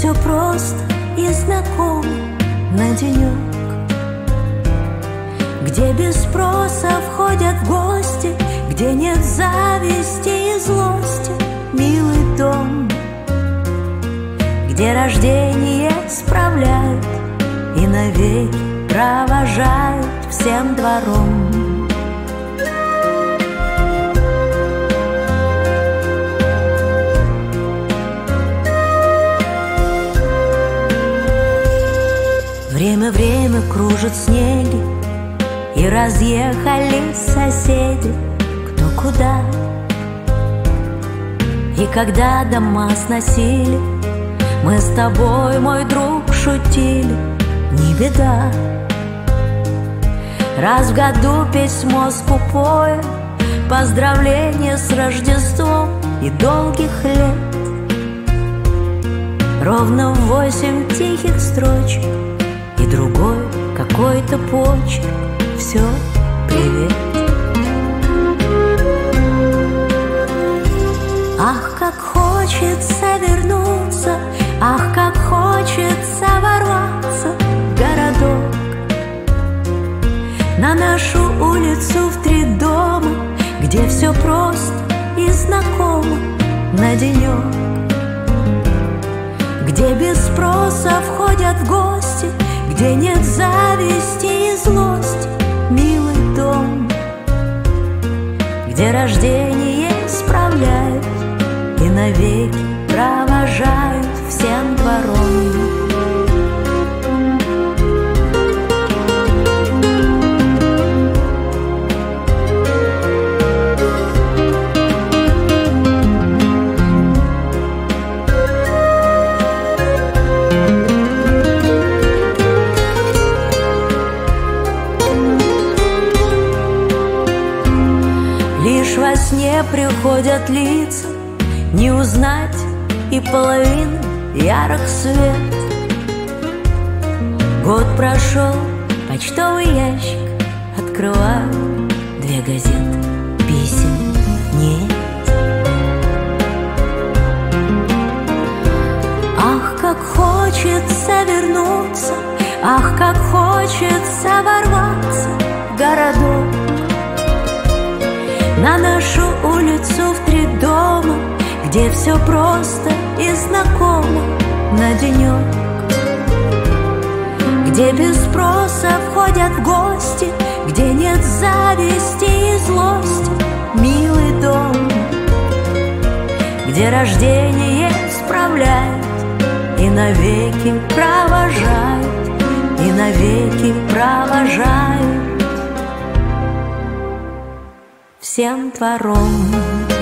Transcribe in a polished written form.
все просто и знакомо на денек, где без спроса входят в гости, где нет зависти и злости, милый дом, где рождение справляют и навеки провожают всем двором. Время кружит снеги, и разъехались соседи кто куда. И когда дома сносили, мы с тобой, мой друг, шутили, не беда. Раз в году письмо скупое, поздравление с Рождеством и долгих лет. Ровно 8 тихих строчек и другой какой-то почерк. Все, привет. Ах, как хочется вернуться, ах, как хочется ворваться в городок, на нашу улицу в 3 дома, где все просто и знакомо на денек, где без спроса входят в гости, где нет зависти и злости, милый дом, где рождение справляют и навеки провожают всем двором. Лишь во сне приходят лица, не узнать и половины ярок свет. Год прошел, почтовый ящик открываю, 2 газеты, писем нет. Ах, как хочется вернуться, ах, как хочется ворваться в городок, на нашу улицу в 3 дома, где все просто и знакомо на денек, где без спроса входят в гости, где нет зависти и злости, милый дом, где рождение справляют и навеки провожают, и навеки провожают всем двором.